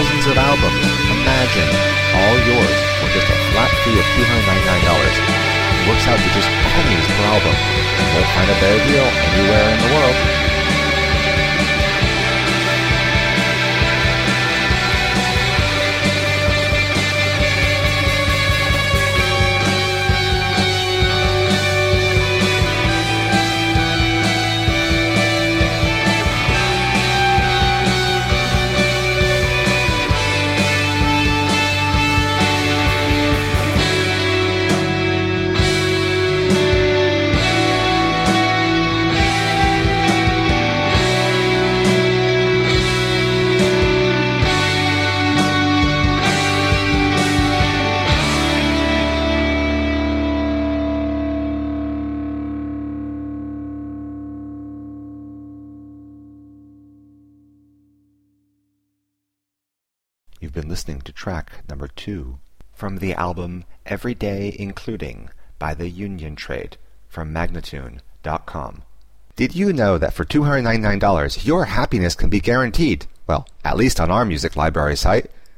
thousands of albums. Imagine, all yours for just a flat fee of $299. It works out to just pennies per album. You won't find a better deal anywhere in the world. You've been listening to track number 2 from the album Every Day Including by The Union Trade from Magnatune.com. Did you know that for $299 your happiness can be guaranteed? Well, at least on our music library site.